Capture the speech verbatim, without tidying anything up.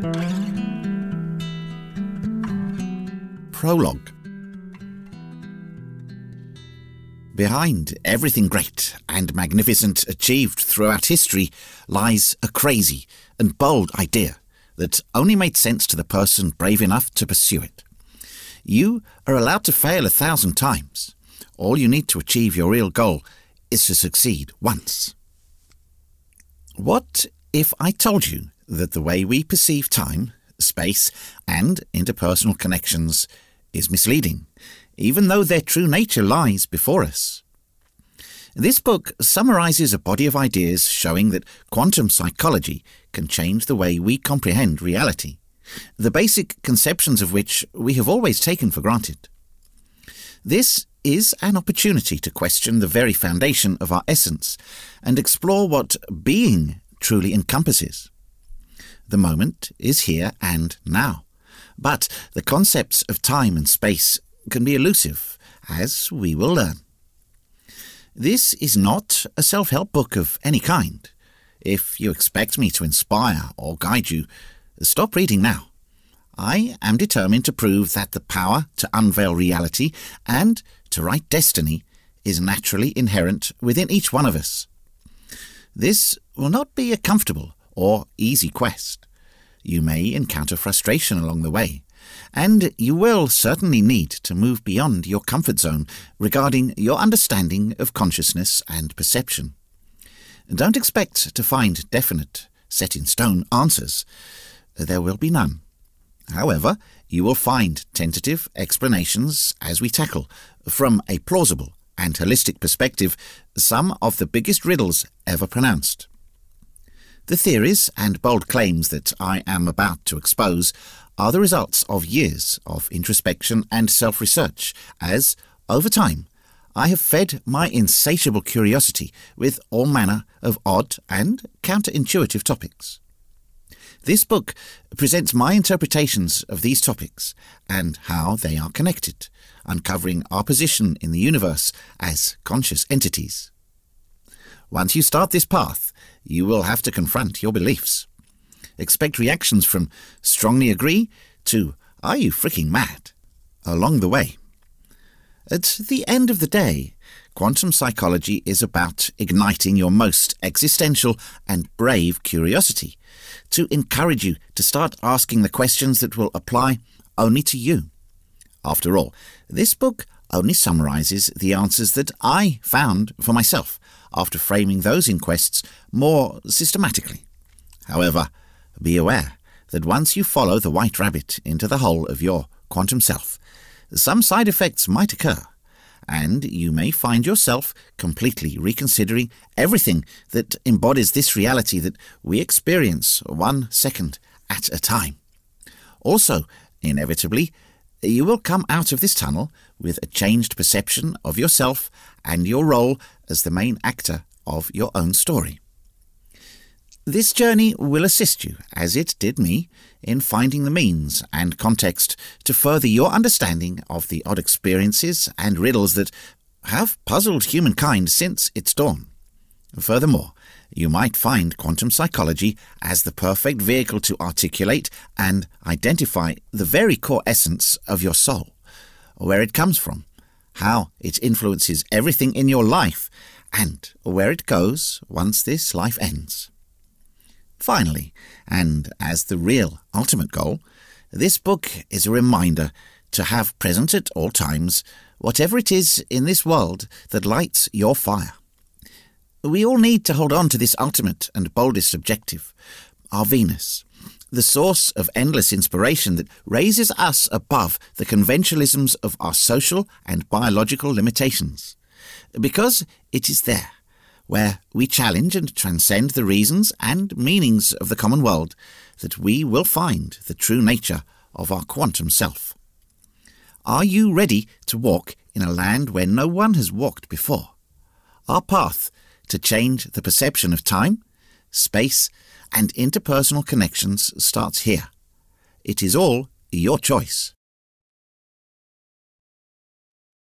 Prologue. Behind everything great and magnificent achieved throughout history lies a crazy and bold idea that only made sense to the person brave enough to pursue it. You are allowed to fail a thousand times. All you need to achieve your real goal is to succeed once. What if I told you that the way we perceive time, space, and interpersonal connections is misleading, even though their true nature lies before us? This book summarizes a body of ideas showing that quantum psychology can change the way we comprehend reality, the basic conceptions of which we have always taken for granted. This is an opportunity to question the very foundation of our essence and explore what being truly encompasses. The moment is here and now, but the concepts of time and space can be elusive, as we will learn. This is not a self-help book of any kind. If you expect me to inspire or guide you, stop reading now. I am determined to prove that the power to unveil reality and to write destiny is naturally inherent within each one of us. This will not be a comfortable or easy quest. You may encounter frustration along the way, and you will certainly need to move beyond your comfort zone regarding your understanding of consciousness and perception. Don't expect to find definite, set-in-stone answers. There will be none. However, you will find tentative explanations as we tackle, from a plausible and holistic perspective, some of the biggest riddles ever pronounced. The theories and bold claims that I am about to expose are the results of years of introspection and self-research, as, over time, I have fed my insatiable curiosity with all manner of odd and counterintuitive topics. This book presents my interpretations of these topics and how they are connected, uncovering our position in the universe as conscious entities. Once you start this path, you will have to confront your beliefs. Expect reactions from strongly agree to are you freaking mad along the way. At the end of the day, quantum psychology is about igniting your most existential and brave curiosity to encourage you to start asking the questions that will apply only to you. After all, this book only summarizes the answers that I found for myself after framing those inquests more systematically. However, be aware that once you follow the white rabbit into the hole of your quantum self, some side effects might occur, and you may find yourself completely reconsidering everything that embodies this reality that we experience one second at a time. Also, inevitably, you will come out of this tunnel with a changed perception of yourself and your role as the main actor of your own story. This journey will assist you, as it did me, in finding the means and context to further your understanding of the odd experiences and riddles that have puzzled humankind since its dawn. Furthermore, you might find quantum psychology as the perfect vehicle to articulate and identify the very core essence of your soul, where it comes from, how it influences everything in your life, and where it goes once this life ends. Finally, and as the real ultimate goal, this book is a reminder to have present at all times whatever it is in this world that lights your fire. We all need to hold on to this ultimate and boldest objective, our Venus, the source of endless inspiration that raises us above the conventionalisms of our social and biological limitations, because it is there, where we challenge and transcend the reasons and meanings of the common world, that we will find the true nature of our quantum self. Are you ready to walk in a land where no one has walked before? Our path to change the perception of time, space, and interpersonal connections starts here. It is all your choice.